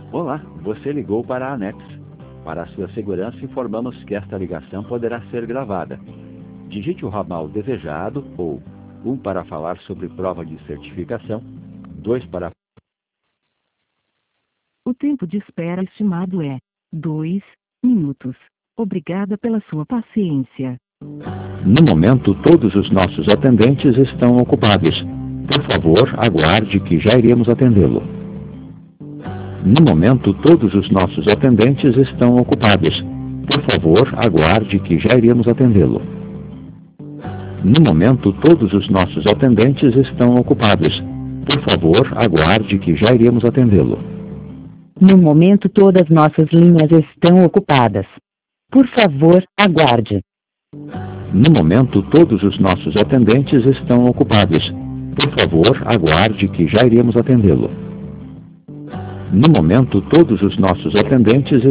Olá, você ligou para a ANEX. Para a sua segurança, informamos que esta ligação poderá ser gravada. Digite o ramal desejado ou 1 para falar sobre prova de certificação, 2 para... O tempo de espera estimado é 2 minutos. Obrigada pela sua paciência. No momento, todos os nossos atendentes estão ocupados. Por favor, aguarde que já iremos atendê-lo. No momento, todos os nossos atendentes estão ocupados. Por favor, aguarde que já iremos atendê-lo. No momento, todos os nossos atendentes estão ocupados. Por favor, aguarde que já iremos atendê-lo. No momento, todas nossas linhas estão ocupadas. Por favor, aguarde. No momento, todos os nossos atendentes estão ocupados. Por favor, aguarde que já iremos atendê-lo. No momento, todos os nossos atendentes